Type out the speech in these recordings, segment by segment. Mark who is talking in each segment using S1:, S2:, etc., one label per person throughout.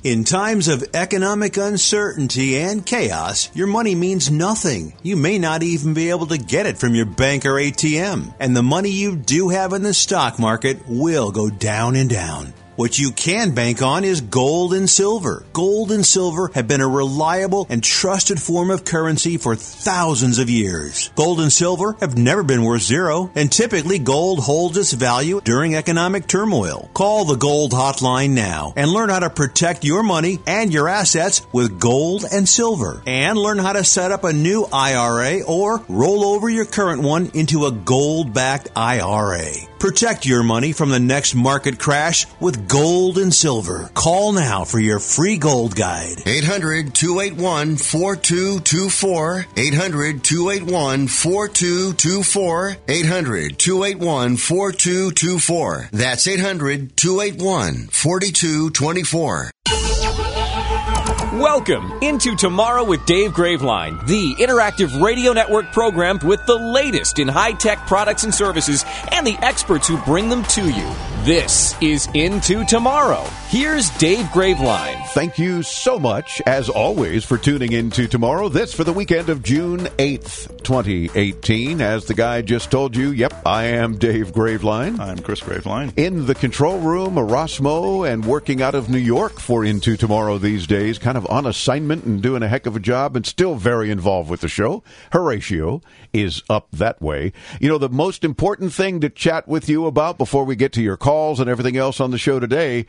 S1: In times of economic uncertainty and chaos, your money means nothing. You may not even be able to get it from your bank or ATM. And the money you do have in the stock market will go down and down. What you can bank on is gold and silver. Gold and silver have been a reliable and trusted form of currency for thousands of years. Gold and silver have never been worth zero, and typically gold holds its value during economic turmoil. Call the Gold Hotline now and learn how to protect your money and your assets with gold and silver. And learn how to set up a new IRA or roll over your current one into a gold-backed IRA. Protect your money from the next market crash with gold and silver. Call now for your free gold guide.
S2: 800-281-4224. 800-281-4224. 800-281-4224. That's 800-281-4224.
S3: Welcome into Tomorrow with Dave Graveline, the interactive radio network program with the latest in high-tech products and services and the experts who bring them to you. This is Into Tomorrow. Here's Dave Graveline.
S4: Thank you so much, as always, for tuning into Tomorrow. This for the weekend of June 8th, 2018. As the guy just told you, yep, I am Dave Graveline.
S5: I'm Chris Graveline.
S4: In the control room, Erasmo, and working out of New York for Into Tomorrow these days, kind of on assignment and doing a heck of a job and still very involved with the show. Horatio is up that way. You know, the most important thing to chat with you about before we get to your calls and everything else on the show today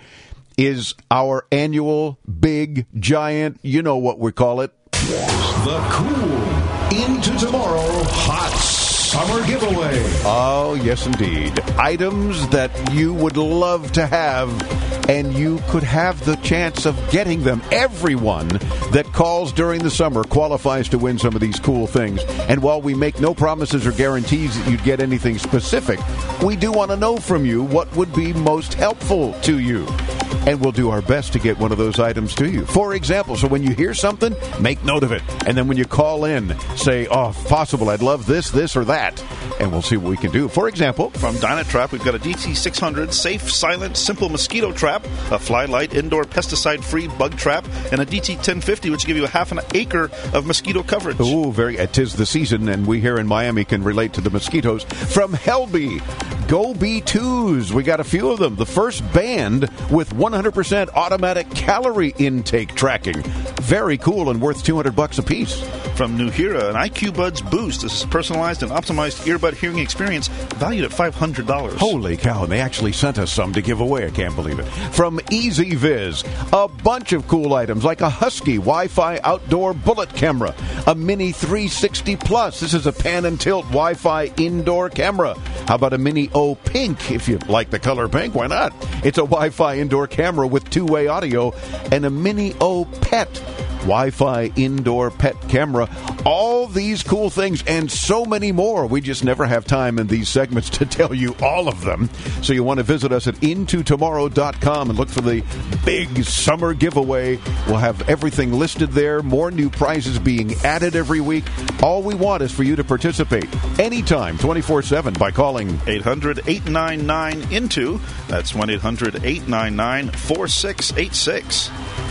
S4: is our annual big, giant, you know what we call it.
S6: The cool Into Tomorrow Hot Summer Giveaway.
S4: Oh, yes, indeed. Items that you would love to have, and you could have the chance of getting them. Everyone that calls during the summer qualifies to win some of these cool things. And while we make no promises or guarantees that you'd get anything specific, we do want to know from you what would be most helpful to you. And we'll do our best to get one of those items to you. For example, so when you hear something, make note of it. And then when you call in, say, oh, if possible, I'd love this, this, or that. And we'll see what we can do. For example,
S5: from Dynatrap, we've got a DT600 safe, silent, simple mosquito trap, a Fly Light indoor pesticide-free bug trap, and a DT1050, which give you a half an acre of mosquito coverage.
S4: Ooh, it is the season, and we here in Miami can relate to the mosquitoes. From Helby, Go B2s. We got a few of them. The first band with 100% automatic calorie intake tracking. Very cool and worth $200 a piece.
S5: From Nuheara, an IQ Buds Boost. This is personalized and optimized earbud hearing experience valued at $500.
S4: Holy cow, and they actually sent us some to give away. I can't believe it. From EasyViz, a bunch of cool items like a Husky Wi-Fi outdoor bullet camera, a Mini 360 Plus. This is a pan and tilt Wi-Fi indoor camera. How about a Mini O Pink? If you like the color pink, why not? It's a Wi-Fi indoor camera with two-way audio, and a Mini O Pet Wi-Fi indoor pet camera. All these cool things and so many more. We just never have time in these segments to tell you all of them. So you want to visit us at intotomorrow.com and look for the big summer giveaway. We'll have everything listed there. More new prizes being added every week. All we want is for you to participate anytime, 24/7, by calling
S5: 800-899-INTO. That's 1-800-899-4686.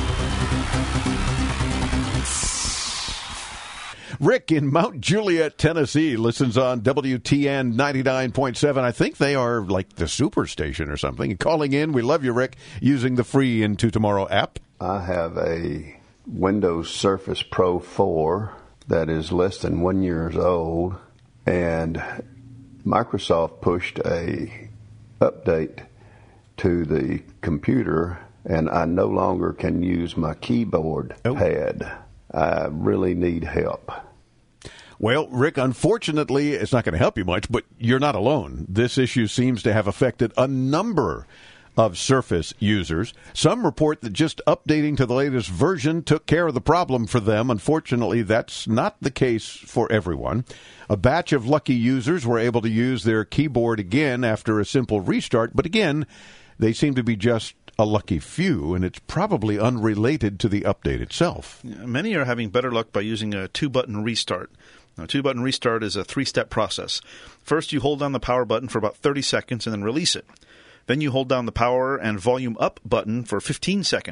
S4: Rick in Mount Juliet, Tennessee, listens on WTN 99.7. I think they are like the superstation or something. Calling in, we love you, Rick, using the free Into Tomorrow app.
S7: I have a Windows Surface Pro 4 that is less than 1 year old, and Microsoft pushed a update to the computer, and I no longer can use my keyboard pad. I really need help.
S4: Well, Rick, unfortunately, it's not going to help you much, but you're not alone. This issue seems to have affected a number of Surface users. Some report that just updating to the latest version took care of the problem for them. Unfortunately, that's not the case for everyone. A batch of lucky users were able to use their keyboard again after a simple restart, but again, they seem to be just a lucky few, and it's probably unrelated to the update itself.
S5: Many are having better luck by using a two-button restart. Now, a two-button restart is a three-step process. First, you hold down the power button for about 30 seconds and then release it. Then you hold down the power and volume up button for 15 seconds.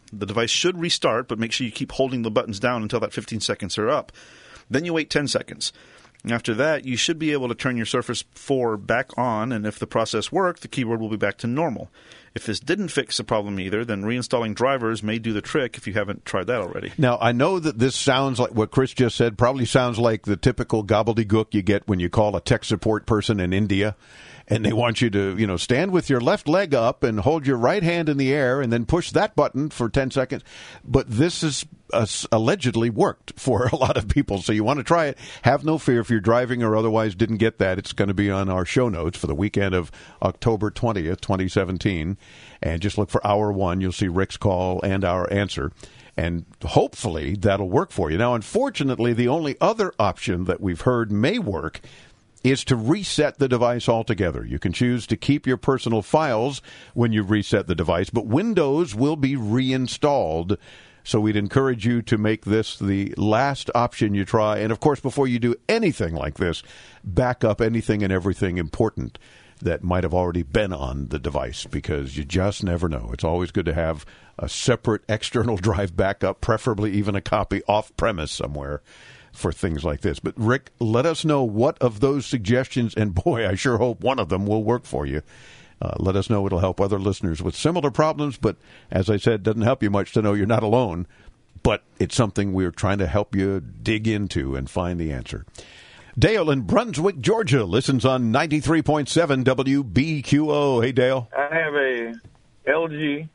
S5: The device should restart, but make sure you keep holding the buttons down until that 15 seconds are up. Then you wait 10 seconds. After that, you should be able to turn your Surface 4 back on, and if the process worked, the keyboard will be back to normal. If this didn't fix the problem either, then reinstalling drivers may do the trick if you haven't tried that already.
S4: Now, I know that this sounds like what Chris just said, probably sounds like the typical gobbledygook you get when you call a tech support person in India, and they want you to, stand with your left leg up and hold your right hand in the air and then push that button for 10 seconds. But this is allegedly worked for a lot of people, so you want to try it. Have no fear if you're driving or otherwise didn't get that. It's going to be on our show notes for the weekend of October 20th, 2017. And just look for Hour 1. You'll see Rick's call and our answer. And hopefully that'll work for you. Now, unfortunately, the only other option that we've heard may work is to reset the device altogether. You can choose to keep your personal files when you reset the device, but Windows will be reinstalled. So we'd encourage you to make this the last option you try. And, of course, before you do anything like this, back up anything and everything important that might have already been on the device, because you just never know. It's always good to have a separate external drive backup, preferably even a copy off-premise somewhere for things like this. But, Rick, let us know what of those suggestions, and boy, I sure hope one of them will work for you. Let us know. It'll help other listeners with similar problems, but as I said, it doesn't help you much to know you're not alone, but it's something we're trying to help you dig into and find the answer. Dale in Brunswick, Georgia, listens on 93.7 WBQO. Hey, Dale.
S8: I have a LG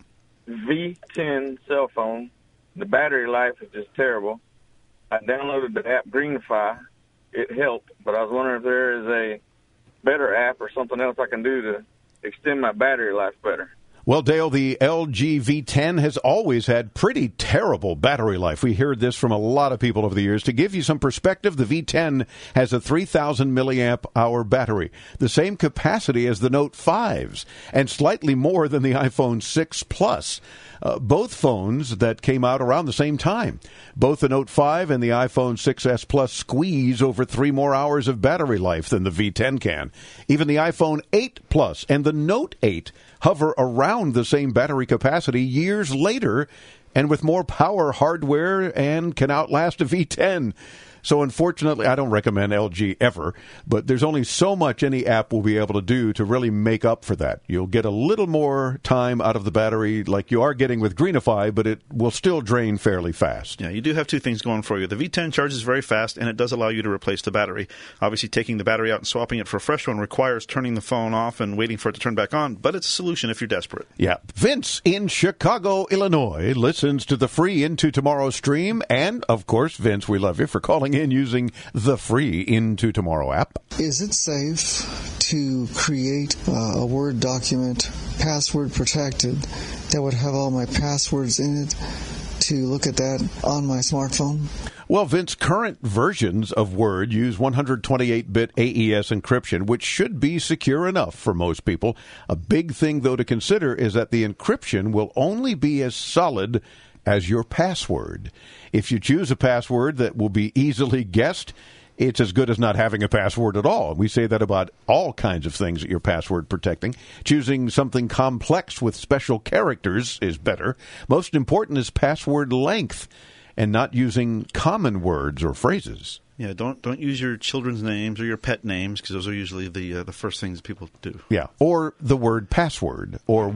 S8: V10 cell phone. The battery life is just terrible. I downloaded the app Greenify. It helped, but I was wondering if there is a better app or something else I can do to extend my battery life better.
S4: Well, Dale, the LG V10 has always had pretty terrible battery life. We heard this from a lot of people over the years. To give you some perspective, the V10 has a 3,000 milliamp hour battery, the same capacity as the Note 5s, and slightly more than the iPhone 6 Plus. Both phones that came out around the same time. Both the Note 5 and the iPhone 6s Plus squeeze over 3 more hours of battery life than the V10 can. Even the iPhone 8 Plus and the Note 8 hover around the same battery capacity years later and with more power hardware and can outlast a V10. So unfortunately, I don't recommend LG ever, but there's only so much any app will be able to do to really make up for that. You'll get a little more time out of the battery like you are getting with Greenify, but it will still drain fairly fast.
S5: Yeah, you do have two things going for you. The V10 charges very fast, and it does allow you to replace the battery. Obviously, taking the battery out and swapping it for a fresh one requires turning the phone off and waiting for it to turn back on, but it's a solution if you're desperate.
S4: Yeah. Vince in Chicago, Illinois, listens to the free Into Tomorrow stream, and, of course, Vince, we love you for calling in using the free Into Tomorrow app.
S9: Is it safe to create a Word document, password protected, that would have all my passwords in it, to look at that on my smartphone?
S4: Well, Vince, current versions of Word use 128-bit AES encryption, which should be secure enough for most people. A big thing, though, to consider is that the encryption will only be as solid as your password. If you choose a password that will be easily guessed, it's as good as not having a password at all. We say that about all kinds of things that you're password protecting. Choosing something complex with special characters is better. Most important is password length and not using common words or phrases.
S5: Yeah, don't use your children's names or your pet names, because those are usually the first things people do.
S4: Yeah, or the word password, or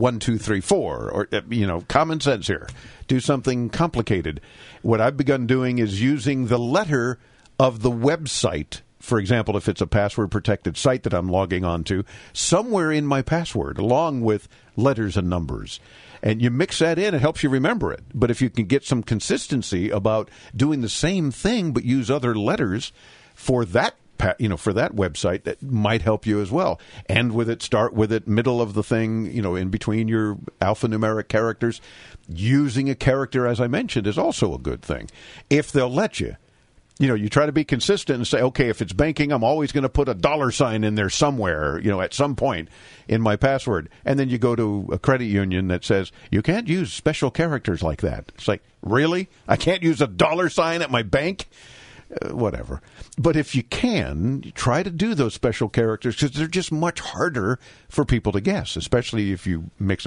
S4: 1234, or common sense here. Do something complicated. What I've begun doing is using the letter of the website. For example, if it's a password-protected site that I'm logging onto, somewhere in my password, along with letters and numbers. And you mix that in, it helps you remember it. But if you can get some consistency about doing the same thing but use other letters for that for that website, that might help you as well. End with it, start with it, middle of the thing, in between your alphanumeric characters. Using a character, as I mentioned, is also a good thing. If they'll let you. You try to be consistent and say, okay, if it's banking, I'm always going to put a $sign in there somewhere, at some point in my password. And then you go to a credit union that says, you can't use special characters like that. It's like, really? I can't use a $sign at my bank? Whatever. But if you can, try to do those special characters, because they're just much harder for people to guess, especially if you mix them up.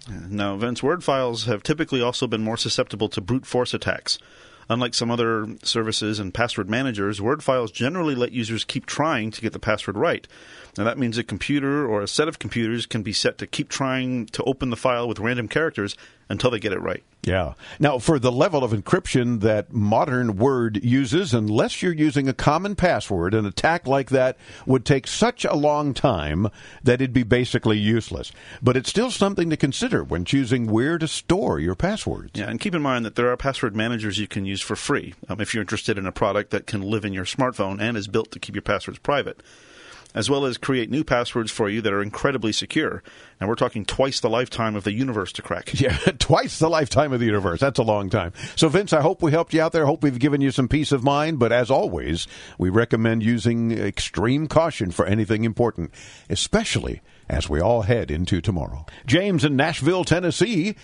S5: Now, Vince, word files have typically also been more susceptible to brute force attacks. Unlike some other services and password managers, word files generally let users keep trying to get the password right. Now, that means a computer or a set of computers can be set to keep trying to open the file with random characters until they get it right.
S4: Yeah. Now, for the level of encryption that modern Word uses, unless you're using a common password, an attack like that would take such a long time that it'd be basically useless. But it's still something to consider when choosing where to store your passwords.
S5: Yeah, and keep in mind that there are password managers you can use for free if you're interested in a product that can live in your smartphone and is built to keep your passwords private, as well as create new passwords for you that are incredibly secure. And we're talking twice the lifetime of the universe to crack.
S4: Yeah, twice the lifetime of the universe. That's a long time. So, Vince, I hope we helped you out there. I hope we've given you some peace of mind. But as always, we recommend using extreme caution for anything important, especially as we all head into tomorrow. James in Nashville, Tennessee.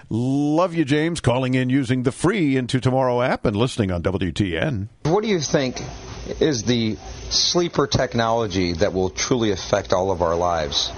S4: Love you, James, calling in using the free Into Tomorrow app and listening on WTN.
S10: What do you think is the sleeper technology that will truly affect all of our lives?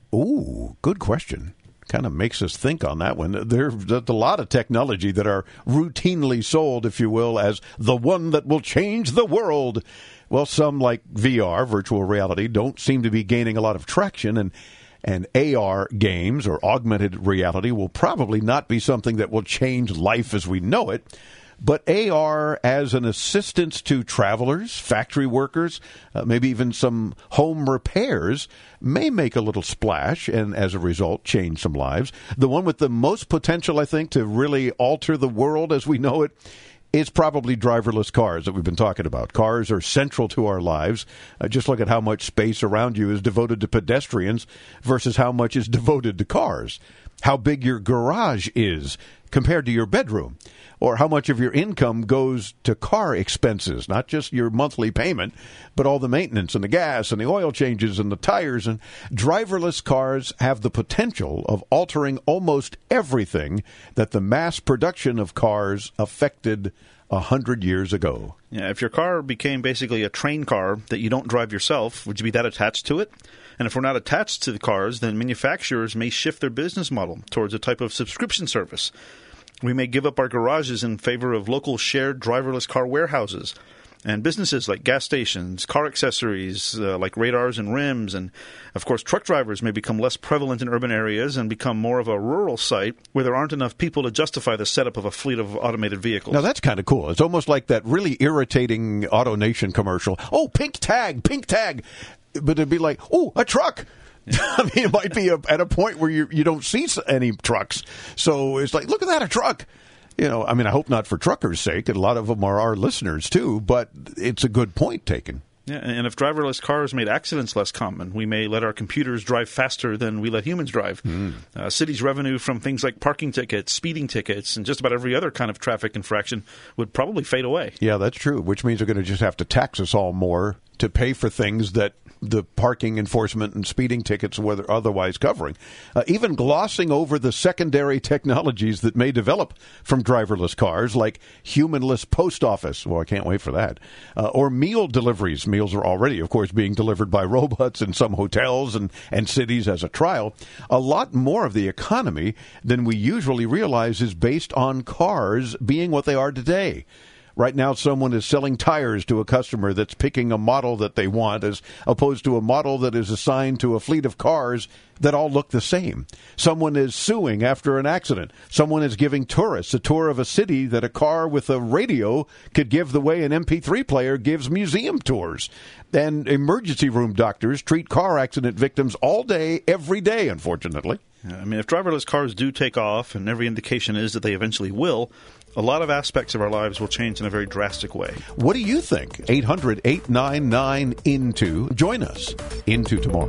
S4: Ooh, good question. Kind of makes us think on that one. There's a lot of technology that are routinely sold, if you will, as the one that will change the world. Well, some, like VR, virtual reality, don't seem to be gaining a lot of traction, and AR games, or augmented reality, will probably not be something that will change life as we know it. But AR as an assistance to travelers, factory workers, maybe even some home repairs may make a little splash and, as a result, change some lives. The one with the most potential, I think, to really alter the world as we know it is probably driverless cars that we've been talking about. Cars are central to our lives. Just look at how much space around you is devoted to pedestrians versus how much is devoted to cars. How big your garage is compared to your bedroom, or how much of your income goes to car expenses, not just your monthly payment, but all the maintenance and the gas and the oil changes and the tires. And driverless cars have the potential of altering almost everything that the mass production of cars affected 100 years ago.
S5: Yeah, if your car became basically a train car that you don't drive yourself, would you be that attached to it? And if we're not attached to the cars, then manufacturers may shift their business model towards a type of subscription service. We may give up our garages in favor of local shared driverless car warehouses. And businesses like gas stations, car accessories like radars and rims, and, of course, truck drivers may become less prevalent in urban areas and become more of a rural site where there aren't enough people to justify the setup of a fleet of automated vehicles.
S4: Now, that's kind of cool. It's almost like that really irritating AutoNation commercial. Oh, pink tag, pink tag. But it'd be like, oh, a truck. I mean, it might be at a point where you don't see any trucks. So it's like, look at that, a truck. You know, I mean, I hope not for truckers' sake, and a lot of them are our listeners, too, but it's a good point taken.
S5: Yeah, and if driverless cars made accidents less common, we may let our computers drive faster than we let humans drive. Cities' revenue from things like parking tickets, speeding tickets, and just about every other kind of traffic infraction would probably fade away.
S4: Yeah, that's true, which means they're going to just have to tax us all more to pay for things that the parking enforcement and speeding tickets were otherwise covering. Even glossing over the secondary technologies that may develop from driverless cars, like humanless post office. Well, I can't wait for that. Or meal deliveries. Meals are already, of course, being delivered by robots in some hotels and cities as a trial. A lot more of the economy than we usually realize is based on cars being what they are today. Right now, someone is selling tires to a customer that's picking a model that they want, as opposed to a model that is assigned to a fleet of cars that all look the same. Someone is suing after an accident. Someone is giving tourists a tour of a city that a car with a radio could give the way an MP3 player gives museum tours. And emergency room doctors treat car accident victims all day, every day, unfortunately.
S5: I mean, if driverless cars do take off, and every indication is that they eventually will, a lot of aspects of our lives will change in a very drastic way.
S4: What do you think? 800-899-INTO. Join us. Into Tomorrow.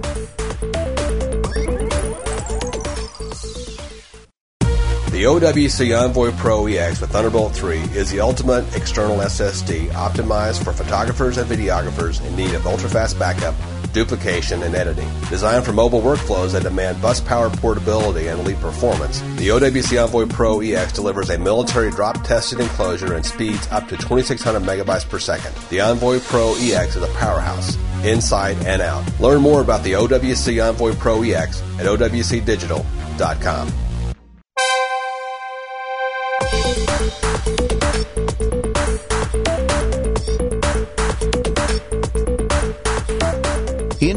S11: The OWC Envoy Pro EX with Thunderbolt 3 is the ultimate external SSD optimized for photographers and videographers in need of ultra-fast backup, duplication, and editing. Designed for mobile workflows that demand bus power portability and elite performance, the OWC Envoy Pro EX delivers a military drop-tested enclosure and speeds up to 2,600 megabytes per second. The Envoy Pro EX is a powerhouse, inside and out. Learn more about the OWC Envoy Pro EX at OWCdigital.com.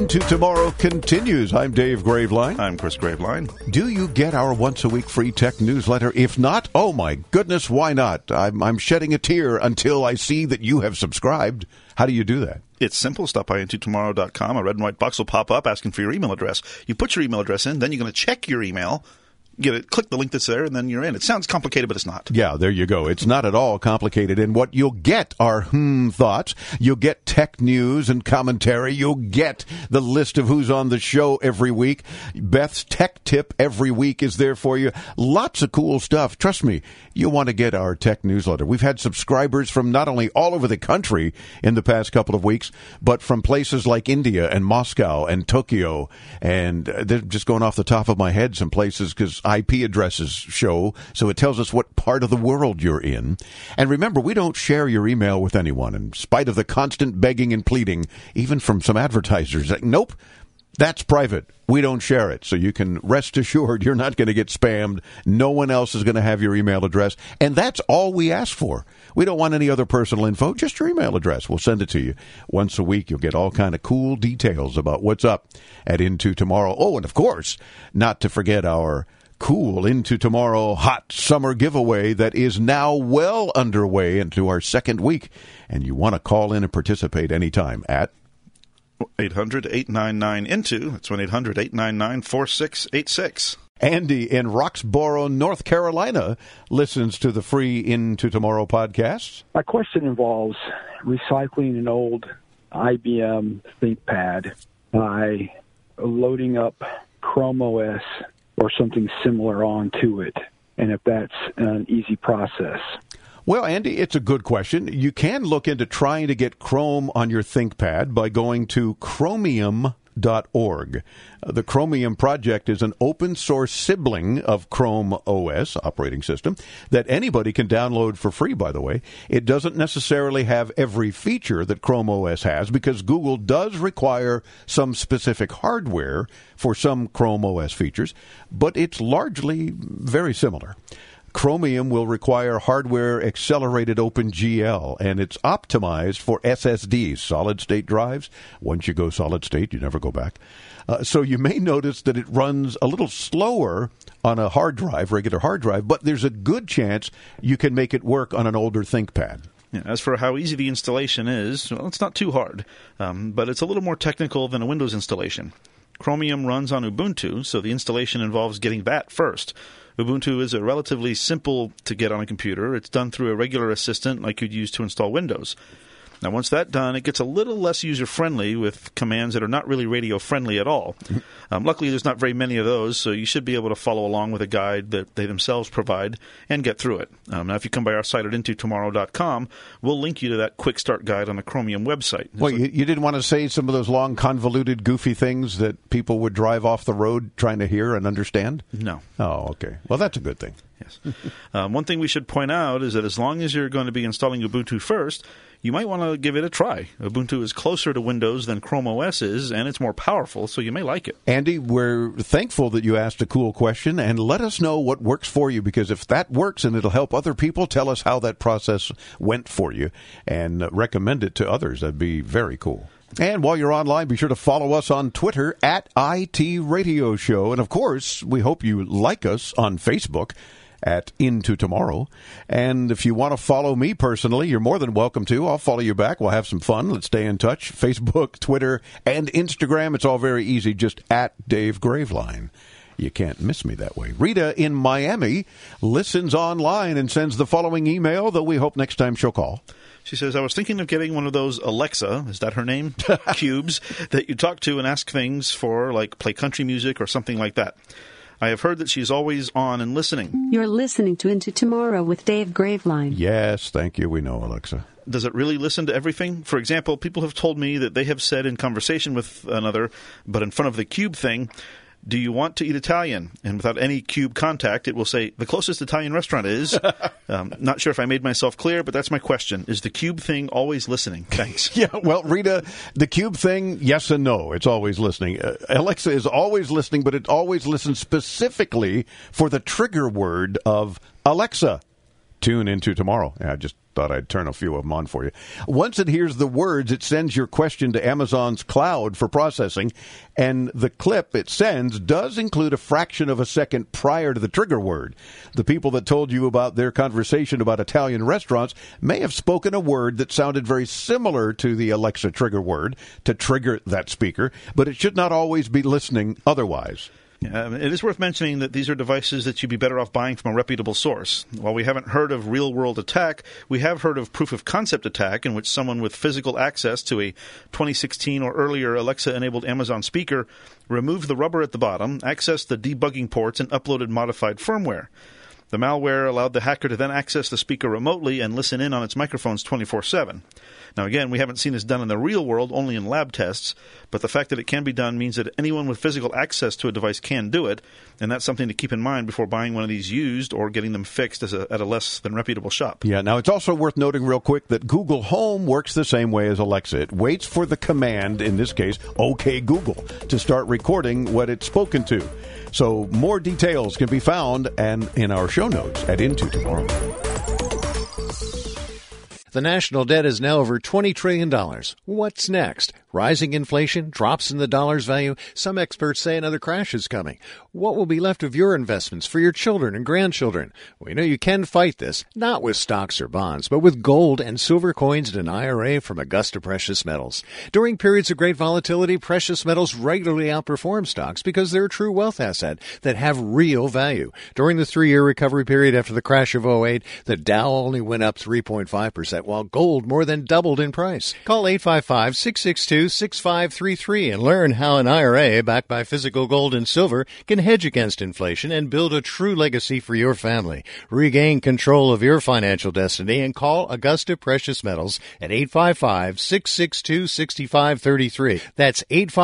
S4: Into Tomorrow continues. I'm Dave Graveline.
S5: I'm Chris Graveline.
S4: Do you get our once-a-week free tech newsletter? If not, oh my goodness, why not? I'm shedding a tear until I see that you have subscribed. How do you do that?
S5: It's simple. Stop by intotomorrow.com. A red and white box will pop up asking for your email address. You put your email address in, then you're going to check your email. Click the link that's there, and then you're in. It sounds complicated, but it's not.
S4: Yeah, there you go. It's not at all complicated. And what you'll get are thoughts. You'll get tech news and commentary. You'll get the list of who's on the show every week. Beth's tech tip every week is there for you. Lots of cool stuff. Trust me, you'll want to get our tech newsletter. We've had subscribers from not only all over the country in the past couple of weeks, but from places like India and Moscow and Tokyo. And they're just going off the top of my head, some places, because IP addresses show, so it tells us what part of the world you're in. And remember, we don't share your email with anyone, in spite of the constant begging and pleading, even from some advertisers. Like, nope, that's private. We don't share it. So you can rest assured you're not going to get spammed. No one else is going to have your email address. And that's all we ask for. We don't want any other personal info, just your email address. We'll send it to you. Once a week, you'll get all kind of cool details about what's up at Into Tomorrow. Oh, and of course, not to forget our cool Into Tomorrow hot summer giveaway that is now well underway into our second week. And you want to call in and participate anytime at
S5: 800-899-INTO. That's 1-800-899-4686.
S4: Andy in Roxborough, North Carolina, listens to the free Into Tomorrow podcast.
S12: My question involves recycling an old IBM ThinkPad by loading up Chrome OS or something similar onto it, and if that's an easy process.
S4: Well, Andy, it's a good question. You can look into trying to get Chrome on your ThinkPad by going to Chromium.org. The Chromium project is an open-source sibling of Chrome OS operating system that anybody can download for free, by the way. It doesn't necessarily have every feature that Chrome OS has because Google does require some specific hardware for some Chrome OS features, but it's largely very similar. Chromium will require hardware-accelerated OpenGL, and it's optimized for SSDs, solid-state drives. Once you go solid-state, you never go back. So you may notice that it runs a little slower on a hard drive, regular hard drive, but there's a good chance you can make it work on an older ThinkPad.
S5: Yeah, as for how easy the installation is, well, it's not too hard, but it's a little more technical than a Windows installation. Chromium runs on Ubuntu, so the installation involves getting that first. Ubuntu is a relatively simple to get on a computer. It's done through a regular assistant like you'd use to install Windows. Now, once that's done, it gets a little less user-friendly with commands that are not really radio-friendly at all. Luckily, there's not very many of those, so you should be able to follow along with a guide that they themselves provide and get through it. Now, if you come by our site at intotomorrow.com, we'll link you to that quick start guide on the Chromium website.
S4: Well, you didn't want to say some of those long, convoluted, goofy things that people would drive off the road trying to hear and understand?
S5: No.
S4: Oh, okay. Well, that's a good thing.
S5: Yes. One thing we should point out is that as long as you're going to be installing Ubuntu first, you might want to give it a try. Ubuntu is closer to Windows than Chrome OS is, and it's more powerful, so you may like it.
S4: Andy, we're thankful that you asked a cool question, and let us know what works for you, because if that works and it'll help other people, tell us how that process went for you and recommend it to others. That'd be very cool. And while you're online, be sure to follow us on Twitter at IT Radio Show. And, of course, we hope you like us on Facebook at Into Tomorrow. And if you want to follow me personally, you're more than welcome to. I'll follow you back. We'll have some fun. Let's stay in touch. Facebook, Twitter, and Instagram. It's all very easy. Just at Dave Graveline. You can't miss me that way. Rita in Miami listens online and sends the following email that we hope next time she'll call.
S5: She says, I was thinking of getting one of those Alexa, is that her name? Cubes that you talk to and ask things for, like play country music or something like that. I have heard that she's always on and listening.
S13: You're listening to Into Tomorrow with Dave Graveline.
S4: Yes, thank you. We know, Alexa.
S5: Does it really listen to everything? For example, people have told me that they have said in conversation with another, but in front of the cube thing, do you want to eat Italian? And without any cube contact, it will say, the closest Italian restaurant is. Not sure if I made myself clear, but that's my question. Is the cube thing always listening? Thanks.
S4: Yeah, well, Rita, the cube thing, yes and no. It's always listening. Alexa is always listening, but it always listens specifically for the trigger word of Alexa. Tune into tomorrow. I just thought I'd turn a few of them on for you. Once it hears the words, it sends your question to Amazon's cloud for processing, and the clip it sends does include a fraction of a second prior to the trigger word. The people that told you about their conversation about Italian restaurants may have spoken a word that sounded very similar to the Alexa trigger word to trigger that speaker, but it should not always be listening otherwise.
S5: It is worth mentioning that these are devices that you'd be better off buying from a reputable source. While we haven't heard of real-world attack, we have heard of proof-of-concept attack in which someone with physical access to a 2016 or earlier Alexa-enabled Amazon speaker removed the rubber at the bottom, accessed the debugging ports, and uploaded modified firmware. The malware allowed the hacker to then access the speaker remotely and listen in on its microphones 24/7. Now, again, we haven't seen this done in the real world, only in lab tests, but the fact that it can be done means that anyone with physical access to a device can do it, and that's something to keep in mind before buying one of these used or getting them fixed at a less than reputable shop.
S4: Yeah, now it's also worth noting real quick that Google Home works the same way as Alexa. It waits for the command, in this case, OK Google, to start recording what it's spoken to. So more details can be found and in our show notes at Into Tomorrow.
S14: The national debt is now over $20 trillion. What's next? Rising inflation, drops in the dollar's value. Some experts say another crash is coming. What will be left of your investments for your children and grandchildren? We know you can fight this, not with stocks or bonds, but with gold and silver coins and an IRA from Augusta Precious Metals. During periods of great volatility, precious metals regularly outperform stocks because they're a true wealth asset that have real value. During the 3-year recovery period after the crash of 2008, the Dow only went up 3.5%, while gold more than doubled in price. Call 855-662-6533 and learn how an IRA backed by physical gold and silver can hedge against inflation and build a true legacy for your family. Regain control of your financial destiny and call Augusta Precious Metals at 855-662-6533. That's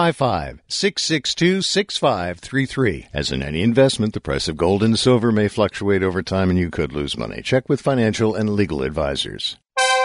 S14: 855-662-6533. As in any investment, the price of gold and silver may fluctuate over time and you could lose money. Check with financial and legal advisors.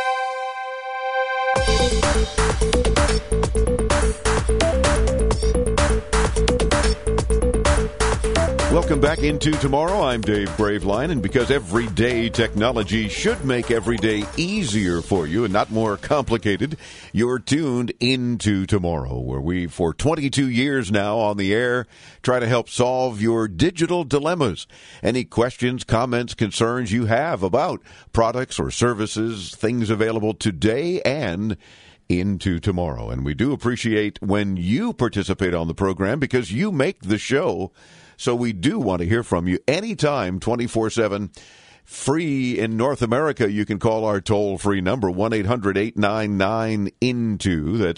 S4: Welcome back into Tomorrow. I'm Dave Graveline, and because everyday technology should make every day easier for you and not more complicated, you're tuned into Tomorrow, where we, for 22 years now on the air, try to help solve your digital dilemmas. Any questions, comments, concerns you have about products or services, things available today and into tomorrow. And we do appreciate when you participate on the program because you make the show. So we do want to hear from you anytime, 24/7. Free in North America, you can call our toll-free number, 1-800-899-INTO. That's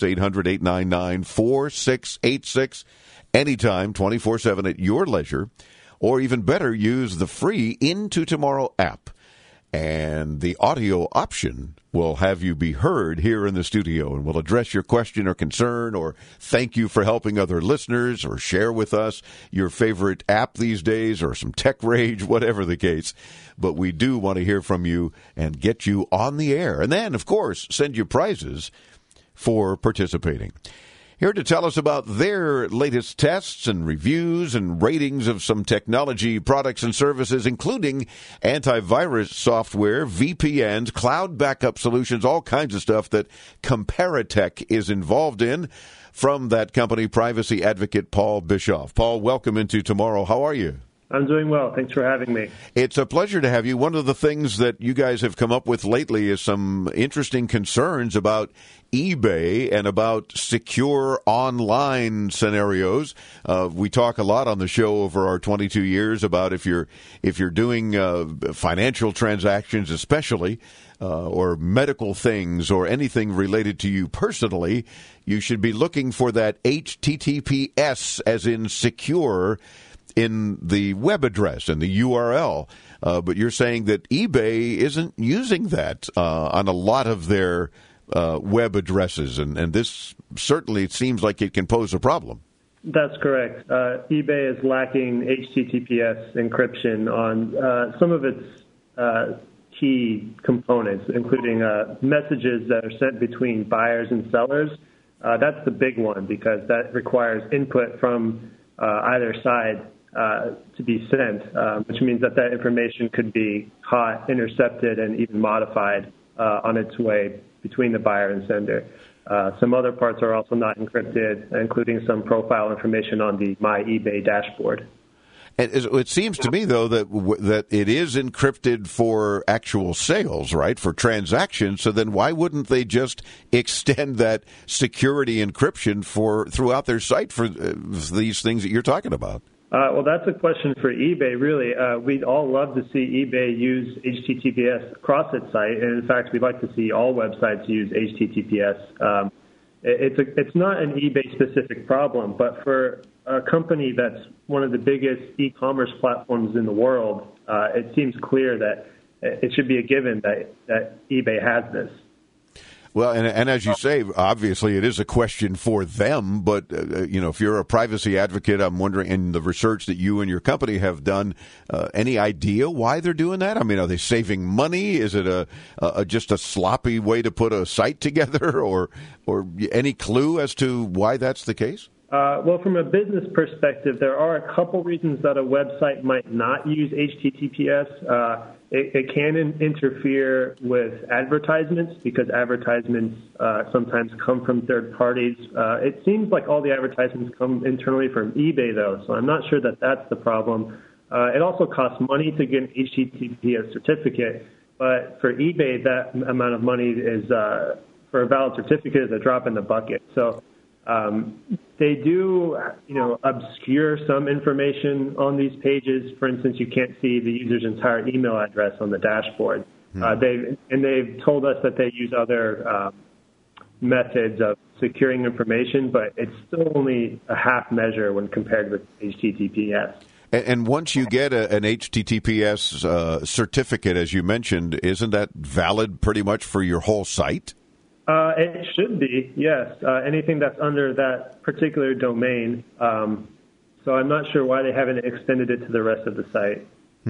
S4: 800-899-4686. Anytime, 24/7 at your leisure. Or even better, use the free Into Tomorrow app. And the audio option will have you be heard here in the studio, and we'll address your question or concern or thank you for helping other listeners or share with us your favorite app these days or some tech rage, whatever the case. But we do want to hear from you and get you on the air. And then, of course, send you prizes for participating. Here to tell us about their latest tests and reviews and ratings of some technology products and services, including antivirus software, VPNs, cloud backup solutions, all kinds of stuff that Comparitech is involved in. From that company, privacy advocate Paul Bischoff. Paul, welcome into Tomorrow. How are you?
S15: I'm doing well. Thanks for having me.
S4: It's a pleasure to have you. One of the things that you guys have come up with lately is some interesting concerns about eBay and about secure online scenarios. We talk a lot on the show over our 22 years about if you're doing financial transactions, especially, or medical things or anything related to you personally, you should be looking for that HTTPS, as in secure, in the web address and the URL. But you're saying that eBay isn't using that on a lot of their web addresses, and this certainly seems like it can pose a problem.
S15: That's correct. eBay is lacking HTTPS encryption on some of its key components, including messages that are sent between buyers and sellers. That's the big one because that requires input from either side to be sent, which means that information could be caught, intercepted, and even modified on its way between the buyer and sender. Some other parts are also not encrypted, including some profile information on the My eBay dashboard.
S4: And it seems to me, though, that it is encrypted for actual sales, right, for transactions. So then why wouldn't they just extend that security encryption throughout their site for these things that you're talking about?
S15: Well, that's a question for eBay, really. We'd all love to see eBay use HTTPS across its site. And, in fact, we'd like to see all websites use HTTPS. It's not an eBay-specific problem, but for a company that's one of the biggest e-commerce platforms in the world, it seems clear that it should be a given that eBay has this.
S4: Well, and as you say, obviously it is a question for them, but, if you're a privacy advocate, I'm wondering, in the research that you and your company have done, any idea why they're doing that? I mean, are they saving money? Is it just a sloppy way to put a site together, or any clue as to why that's the case?
S15: Well, from a business perspective, there are a couple reasons that a website might not use HTTPS. It can interfere with advertisements because advertisements sometimes come from third parties. It seems like all the advertisements come internally from eBay, though, so I'm not sure that that's the problem. It also costs money to get an HTTPS certificate, but for eBay, that amount of money is for a valid certificate is a drop in the bucket. So they do, obscure some information on these pages. For instance, you can't see the user's entire email address on the dashboard. They've told us that they use other methods of securing information, but it's still only a half measure when compared with HTTPS.
S4: And once you get an HTTPS certificate, as you mentioned, isn't that valid pretty much for your whole site?
S15: It should be, yes. Anything that's under that particular domain. So I'm not sure why they haven't extended it to the rest of the site.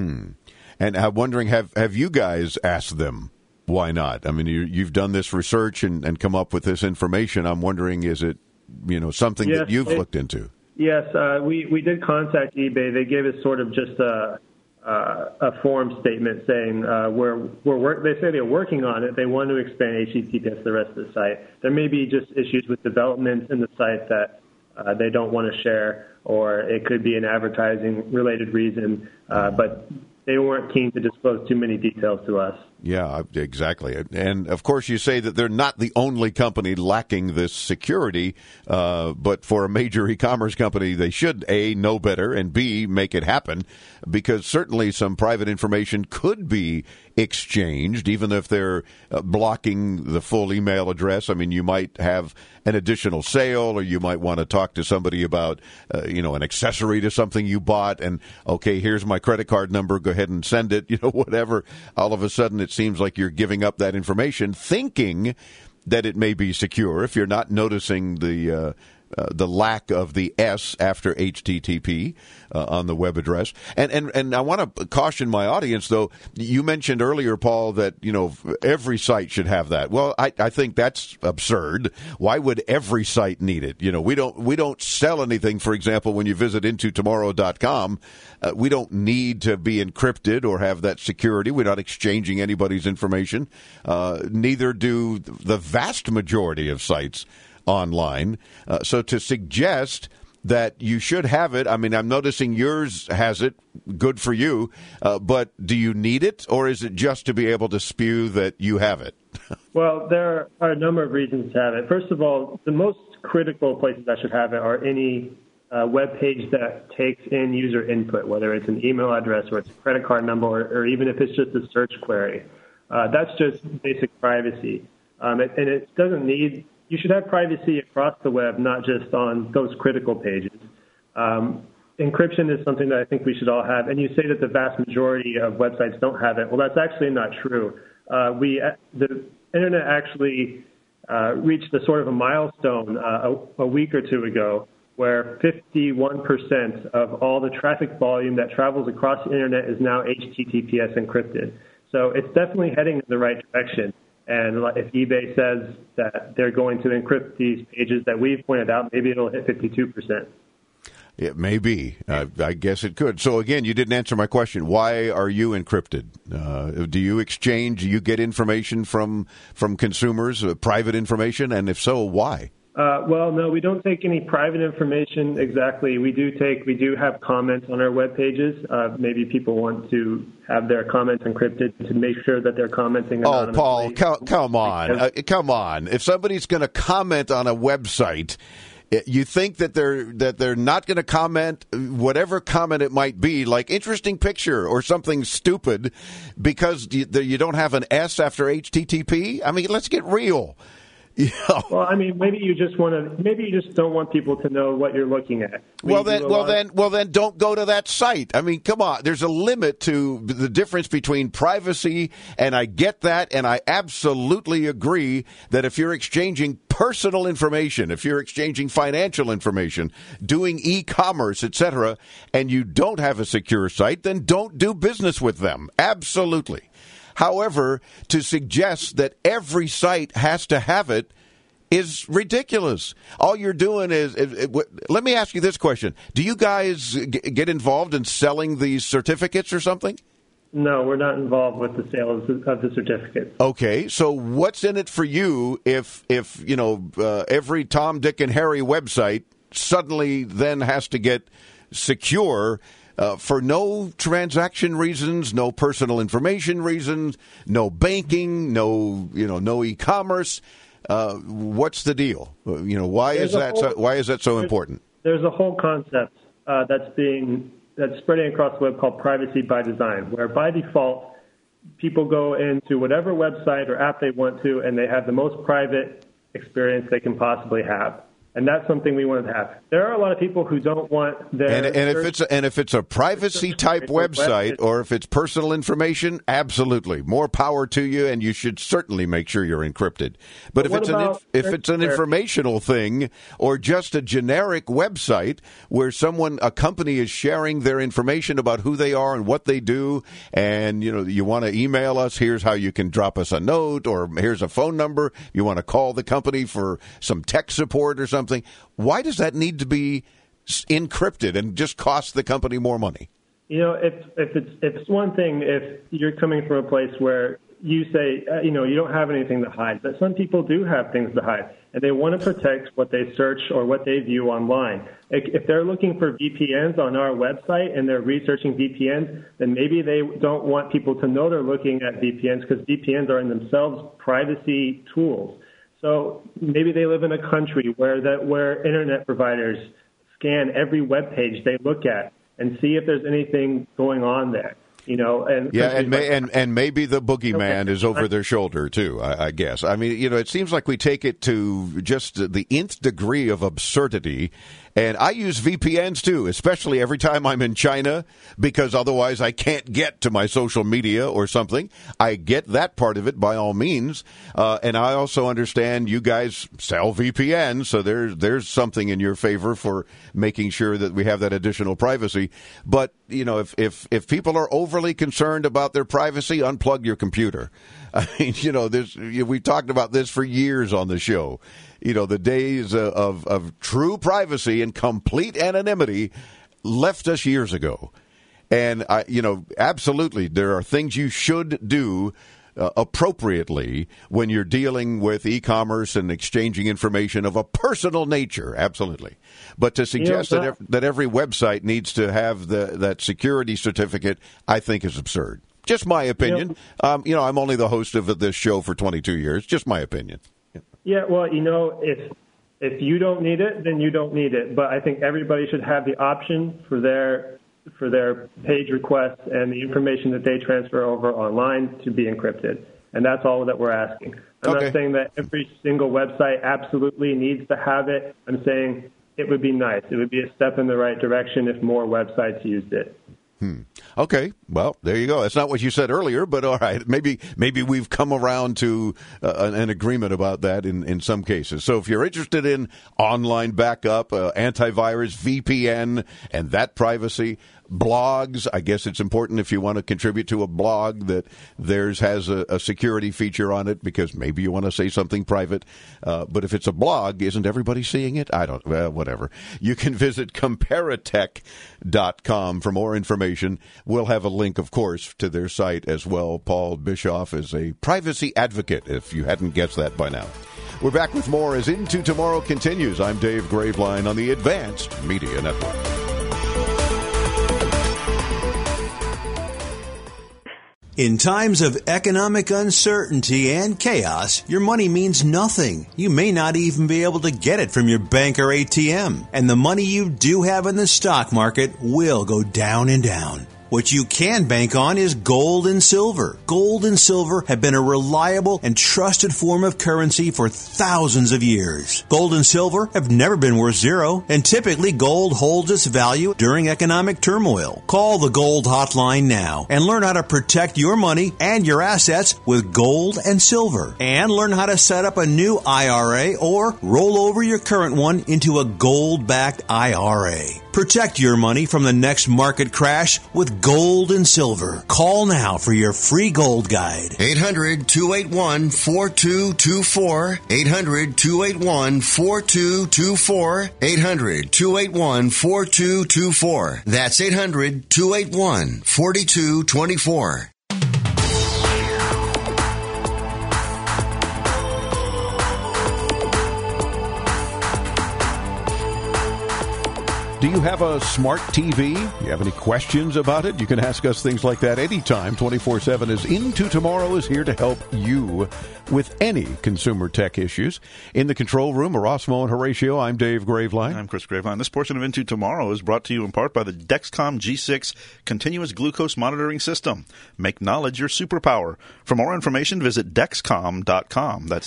S4: And I'm wondering, have you guys asked them why not? I mean, you've done this research and come up with this information. I'm wondering, is it something that you've looked into? Yes,
S15: we did contact eBay. They gave us sort of just a form statement saying they say they're working on it. They want to expand HTTPS to the rest of the site. There may be just issues with development in the site that they don't want to share, or it could be an advertising-related reason, but they weren't keen to disclose too many details to us.
S4: Yeah, exactly. And, of course, you say that they're not the only company lacking this security, but for a major e-commerce company, they should, A, know better, and B, make it happen, because certainly some private information could be exchanged, even if they're blocking the full email address. I mean, you might have an additional sale, or you might want to talk to somebody about, an accessory to something you bought, and, okay, here's my credit card number, go ahead and send it, whatever. All of a sudden, it seems like you're giving up that information, thinking that it may be secure if you're not noticing the lack of the S after HTTP on the web address. And I want to caution my audience, though. You mentioned earlier, Paul, that every site should have that. Well, I think that's absurd. Why would every site need it? We don't sell anything. For example, when you visit intotomorrow.com, we don't need to be encrypted or have that security. We're not exchanging anybody's information. Neither do the vast majority of sites online. So to suggest that you should have it, I mean, I'm noticing yours has it, good for you, but do you need it, or is it just to be able to spew that you have it?
S15: Well, there are a number of reasons to have it. First of all, the most critical places that should have it are any web page that takes in user input, whether it's an email address or it's a credit card number, or even if it's just a search query. That's just basic privacy. And it doesn't need... You should have privacy across the web, not just on those critical pages. Encryption is something that I think we should all have. And you say that the vast majority of websites don't have it. Well, that's actually not true. The Internet actually reached a sort of a milestone a week or two ago where 51% of all the traffic volume that travels across the Internet is now HTTPS encrypted. So it's definitely heading in the right direction. And if eBay says that they're going to encrypt these pages that we've pointed out, maybe it'll hit 52%.
S4: It may be. I guess it could. So, again, you didn't answer my question. Why are you encrypted? Do you exchange, do you get information from consumers, private information? And if so, why?
S15: Well, no, we don't take any private information exactly. We do have comments on our web pages. Maybe people want to have their comments encrypted to make sure that they're commenting anonymously.
S4: Oh, Paul, come on. Come on. If somebody's going to comment on a website, you think that they're not going to comment, whatever comment it might be, like interesting picture or something stupid, because you don't have an S after HTTP? I mean, let's get real. Yeah.
S15: Well, I mean, maybe you just don't want people to know what you're looking at.
S4: Well, then don't go to that site. I mean, come on. There's a limit to the difference between privacy, and I get that, and I absolutely agree that if you're exchanging personal information, if you're exchanging financial information, doing e-commerce, etc., and you don't have a secure site, then don't do business with them. Absolutely. However, to suggest that every site has to have it is ridiculous. All you're doing is let me ask you this question. Do you guys get involved in selling these certificates or something?
S15: No, we're not involved with the sale of the certificates.
S4: Okay, so what's in it for you if every Tom, Dick, and Harry website suddenly then has to get secure for no transaction reasons, no personal information reasons, no banking, no e-commerce? What's the deal? Why is that so important?
S15: There's a whole concept that's spreading across the web called privacy by design, where by default people go into whatever website or app they want to, and they have the most private experience they can possibly have. And that's something we wanted to have. There are a lot of people who don't want their
S4: if it's a privacy type website or if it's personal information, absolutely more power to you, and you should certainly make sure you're encrypted. But if it's an informational thing or just a generic website where a company is sharing their information about who they are and what they do, and you want to email us, here's how you can drop us a note, or here's a phone number, you want to call the company for some tech support or something. Why does that need to be encrypted and just cost the company more money?
S15: If it's one thing if you're coming from a place where you say you don't have anything to hide, but some people do have things to hide, and they want to protect what they search or what they view online. If they're looking for VPNs on our website and they're researching VPNs, then maybe they don't want people to know they're looking at VPNs, because VPNs are in themselves privacy tools. So maybe they live in a country where internet providers scan every web page they look at and see if there's anything going on there. And
S4: maybe the boogeyman is over their shoulder too, I guess. I mean, it seems like we take it to just the nth degree of absurdity. And I use VPNs too, especially every time I'm in China, because otherwise I can't get to my social media or something. I get that part of it by all means. And I also understand you guys sell VPNs, so there's something in your favor for making sure that we have that additional privacy. But, if people are overly concerned about their privacy, unplug your computer. I mean, we've talked about this for years on the show. The days of true privacy and complete anonymity left us years ago. And, absolutely, there are things you should do appropriately when you're dealing with e-commerce and exchanging information of a personal nature. Absolutely. But to suggest that every website needs to have that security certificate, I think is absurd. Just my opinion. I'm only the host of this show for 22 years. Just my opinion.
S15: Yeah, well, if you don't need it, then you don't need it. But I think everybody should have the option for their page requests and the information that they transfer over online to be encrypted. And that's all that we're asking. I'm not saying that every single website absolutely needs to have it. I'm saying it would be nice. It would be a step in the right direction if more websites used it.
S4: Okay, well, there you go. That's not what you said earlier, but all right. Maybe we've come around to an agreement about that in some cases. So if you're interested in online backup, antivirus, VPN, and that privacy, blogs. I guess it's important if you want to contribute to a blog that theirs has a security feature on it, because maybe you want to say something private. But if it's a blog, isn't everybody seeing it? Whatever. You can visit Comparatech.com for more information. We'll have a link, of course, to their site as well. Paul Bischoff is a privacy advocate, if you hadn't guessed that by now. We're back with more as Into Tomorrow continues. I'm Dave Graveline on the Advanced Media Network.
S1: In times of economic uncertainty and chaos, your money means nothing. You may not even be able to get it from your bank or ATM. And the money you do have in the stock market will go down and down. What you can bank on is gold and silver. Gold and silver have been a reliable and trusted form of currency for thousands of years. Gold and silver have never been worth zero, and typically gold holds its value during economic turmoil. Call the Gold Hotline now and learn how to protect your money and your assets with gold and silver. And learn how to set up a new IRA or roll over your current one into a gold-backed IRA. Protect your money from the next market crash with gold and silver. Call now for your free gold guide.
S2: 800-281-4224. 800-281-4224. 800-281-4224. That's 800-281-4224.
S4: Do you have a smart TV? You have any questions about it? You can ask us things like that anytime. 24/7 is Into Tomorrow is here to help you with any consumer tech issues. In the control room, Erasmo and Horatio, I'm Dave Graveline.
S5: I'm Chris Graveline. This portion of Into Tomorrow is brought to you in part by the Dexcom G6 Continuous Glucose Monitoring System. Make knowledge your superpower. For more information, visit Dexcom.com. That's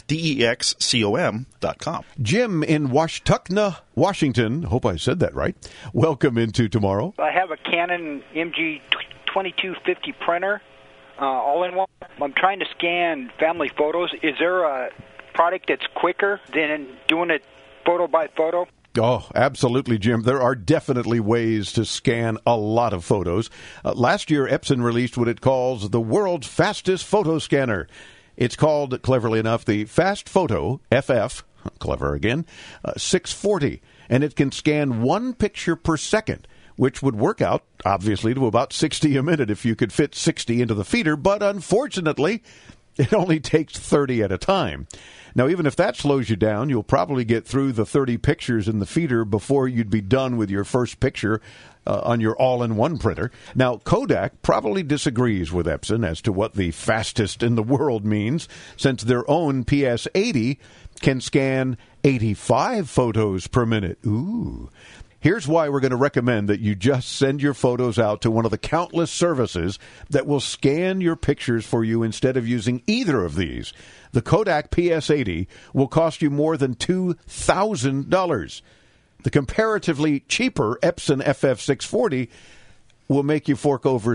S5: DEXCOM.com.
S4: Jim in Washtenaw, Washington. Hope I said that right. Welcome Into Tomorrow.
S16: I have a Canon MG 2250 printer, all-in-one. I'm trying to scan family photos. Is there a product that's quicker than doing it photo by photo?
S4: Oh, absolutely, Jim. There are definitely ways to scan a lot of photos. Last year, Epson released what it calls the world's fastest photo scanner. It's called, cleverly enough, the Fast Photo FF, clever again, 640. And it can scan one picture per second, which would work out, obviously, to about 60 a minute if you could fit 60 into the feeder. But unfortunately, it only takes 30 at a time. Now, even if that slows you down, you'll probably get through the 30 pictures in the feeder before you'd be done with your first picture on your all-in-one printer. Now, Kodak probably disagrees with Epson as to what the fastest in the world means, since their own PS80 can scan 85 photos per minute. Ooh. Here's why we're going to recommend that you just send your photos out to one of the countless services that will scan your pictures for you instead of using either of these. The Kodak PS80 will cost you more than $2,000. The comparatively cheaper Epson FF640 will make you fork over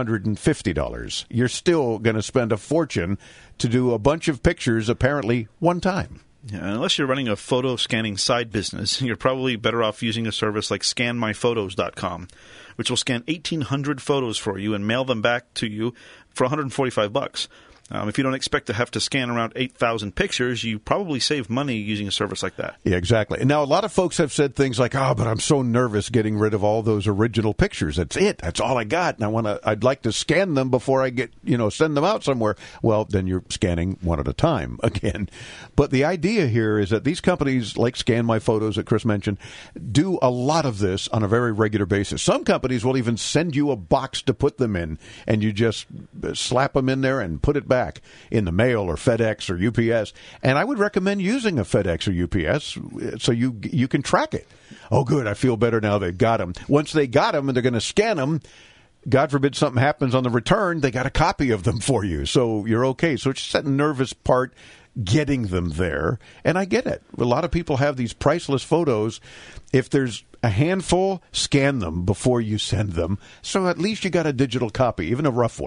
S4: $650. You're still going to spend a fortune to do a bunch of pictures, apparently, one time.
S5: Yeah, unless you're running a photo scanning side business, you're probably better off using a service like ScanMyPhotos.com, which will scan 1,800 photos for you and mail them back to you for $145. If you don't expect to have to scan around 8,000 pictures, you probably save money using a service like that.
S4: Yeah, exactly. And now a lot of folks have said things like, but I'm so nervous getting rid of all those original pictures. That's it. That's all I got. And I'd like to scan them before I send them out somewhere. Well, then you're scanning one at a time again. But the idea here is that these companies like Scan My Photos that Chris mentioned do a lot of this on a very regular basis. Some companies will even send you a box to put them in, and you just slap them in there and put it back in the mail or FedEx or UPS. And I would recommend using a FedEx or UPS so you can track it. Oh, good. I feel better now they've got them. Once they got them and they're going to scan them, God forbid something happens on the return, they got a copy of them for you. So you're okay. So it's just that nervous part, getting them there. And I get it. A lot of people have these priceless photos. If there's a handful, scan them before you send them. So at least you got a digital copy, even a rough one.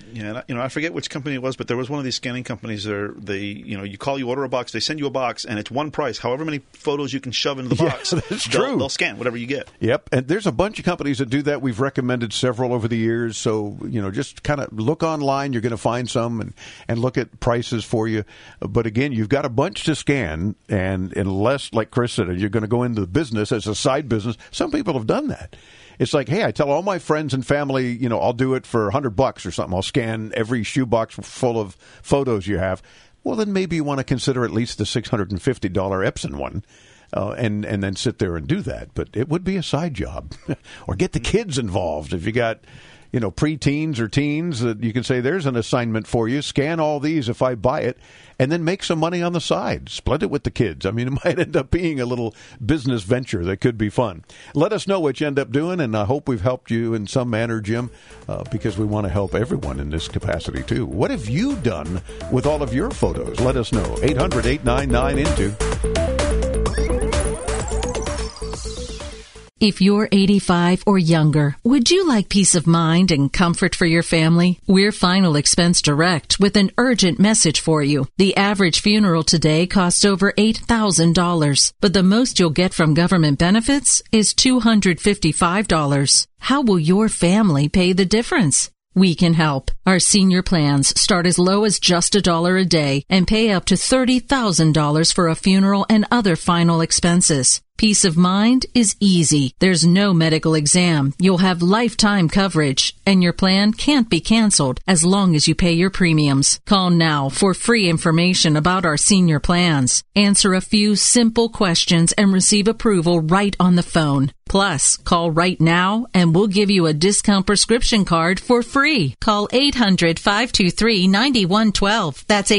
S5: Yeah, and, I forget which company it was, but there was one of these scanning companies. You call, you order a box, they send you a box, and it's one price. However many photos you can shove into the box,
S4: that's true.
S5: They'll scan whatever you get.
S4: Yep, and there's a bunch of companies that do that. We've recommended several over the years, so just kind of look online. You're going to find some and look at prices for you. But again, you've got a bunch to scan, and unless, like Chris said, you're going to go into the business as a side business. Some people have done that. It's like, hey, I tell all my friends and family, I'll do it for $100 or something. I'll scan every shoebox full of photos you have. Well, then maybe you want to consider at least the $650 Epson one, and then sit there and do that. But it would be a side job. Or get the kids involved. If you got, preteens or teens, you can say, there's an assignment for you. Scan all these if I buy it, and then make some money on the side. Split it with the kids. I mean, it might end up being a little business venture that could be fun. Let us know what you end up doing, and I hope we've helped you in some manner, Jim, because we want to help everyone in this capacity, too. What have you done with all of your photos? Let us know. 800-899-INTO.
S17: If you're 85 or younger, would you like peace of mind and comfort for your family? We're Final Expense Direct with an urgent message for you. The average funeral today costs over $8,000, but the most you'll get from government benefits is $255. How will your family pay the difference? We can help. Our senior plans start as low as just $1 a day and pay up to $30,000 for a funeral and other final expenses. Peace of mind is easy. There's no medical exam. You'll have lifetime coverage, and your plan can't be canceled as long as you pay your premiums. Call now for free information about our senior plans. Answer a few simple questions and receive approval right on the phone. Plus, call right now and we'll give you a discount prescription card for free. Call 800-523-9112. That's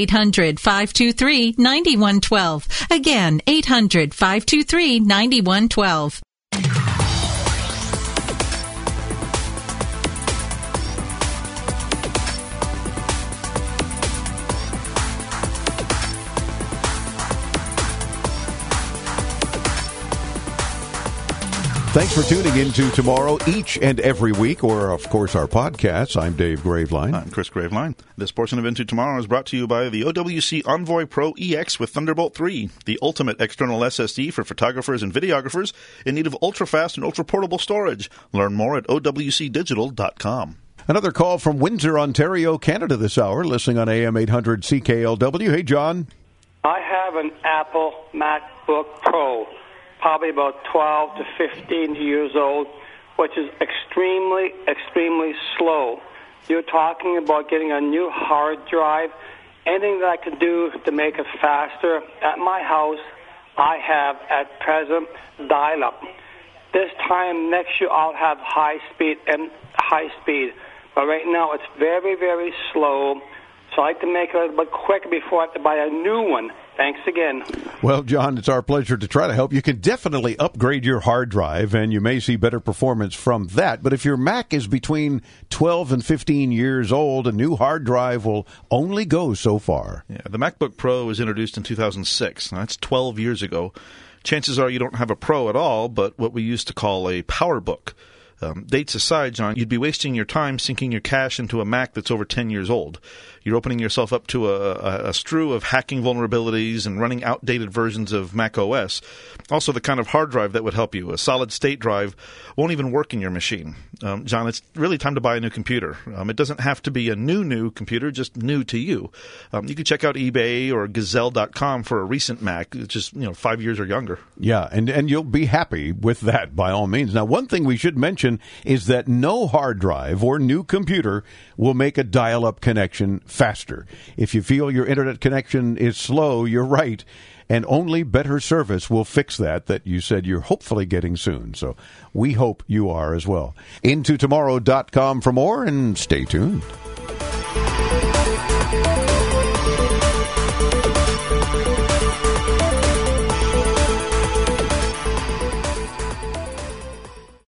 S17: 800-523-9112. Again, 800-523-9112.
S4: Thanks for tuning in to Tomorrow each and every week, or, of course, our podcasts. I'm Dave Graveline.
S5: I'm Chris Graveline. This portion of Into Tomorrow is brought to you by the OWC Envoy Pro EX with Thunderbolt 3, the ultimate external SSD for photographers and videographers in need of ultra-fast and ultra-portable storage. Learn more at owcdigital.com.
S4: Another call from Windsor, Ontario, Canada this hour, listening on AM 800 CKLW. Hey, John.
S18: I have an Apple MacBook Pro, probably about 12 to 15 years old, which is extremely, extremely slow. You're talking about getting a new hard drive, anything that I can do to make it faster. At my house, I have, at present, dial-up. This time next year, I'll have high speed. But right now, it's very, very slow. So I like to make it a little bit quicker before I have to buy a new one. Thanks again.
S4: Well, John, it's our pleasure to try to help. You can definitely upgrade your hard drive, and you may see better performance from that. But if your Mac is between 12 and 15 years old, a new hard drive will only go so far.
S5: Yeah, the MacBook Pro was introduced in 2006. Now, that's 12 years ago. Chances are you don't have a Pro at all, but what we used to call a PowerBook. Dates aside, John, you'd be wasting your time sinking your cash into a Mac that's over 10 years old. You're opening yourself up to a strew of hacking vulnerabilities and running outdated versions of Mac OS. Also, the kind of hard drive that would help you, a solid-state drive, won't even work in your machine. John, it's really time to buy a new computer. It doesn't have to be a new computer, just new to you. You can check out eBay or Gazelle.com for a recent Mac, just 5 years or younger.
S4: Yeah, and you'll be happy with that by all means. Now, one thing we should mention is that no hard drive or new computer will make a dial-up connection faster. If you feel your internet connection is slow, you're right, and only better service will fix that you said you're hopefully getting soon. So we hope you are as well. IntoTomorrow.com for more, and stay tuned.